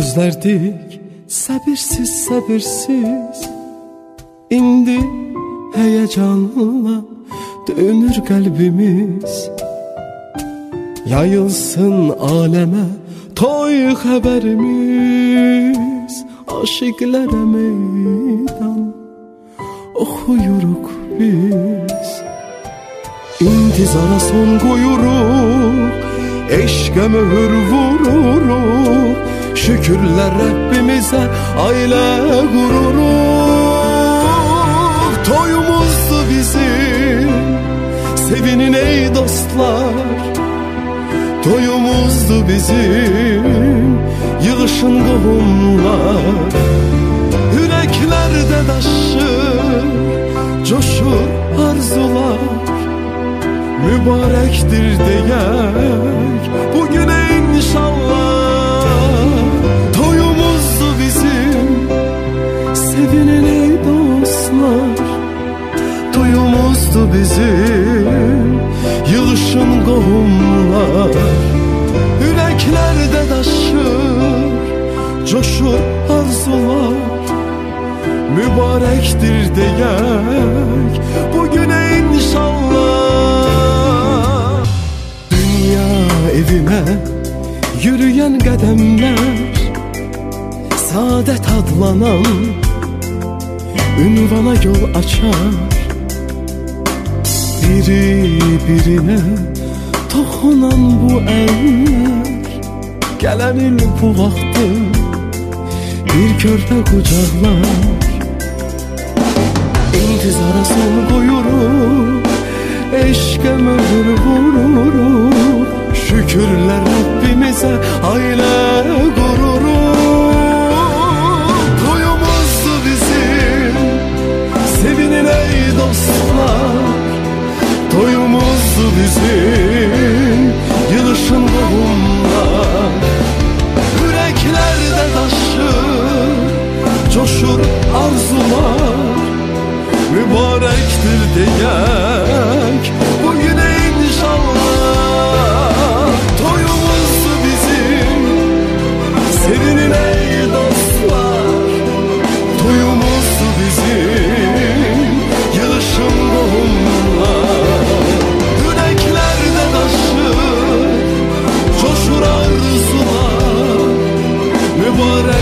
gözlerdik səbirsiz səbirsiz. İndi heyecanla dönür qəlbimiz. Yayılsın aləmə toy xəbərimiz. Aşıqlərə meydan oxuyuruq biz. İntizara son qoyuruq, eşqə möhür vururuq. Şükürlər Rəbbimizə ailə qururuq. Toyumuzdu bizim, sevinin ey dostlar. Toyumuzdu bizim, yığışın qohumlar. Ürəklərdə daşır, coşur arzular. Mübarəkdir deyək bugünə inşallah. Toyumuzdu bizim, sevinin ey dostlar. Toyumuzdu bizim, yığışın qohumlar. Ürəklərdə daşır, coşur arzular. Mübarəkdir deyək bugünə inşallah. Dünya evimə yürüyen qədəmlər, saadət adlanan ünvana yol açar. Biri birine toxunan bu əllər, gələn il bu vaxtı bir körpə qucaqlar. İntizara son qoyuruq, eşqə möhür vururuq. Şükürlər Rəbbimizə ailə qururuq. Toyumuzdu bizim, sevinin ey dostlar. Toyumuzdu bizim, yığışın qohumlar. Ürəklərdə daşır, coşur arzular. Mübarəkdir deyək bugünə inşallah. Toyumuzdu bizim, sevinin ey dostlar. Toyumuzdu bizim, yığışın qohumlar. Ürəklərdə daşır, coşur arzular. Mübarək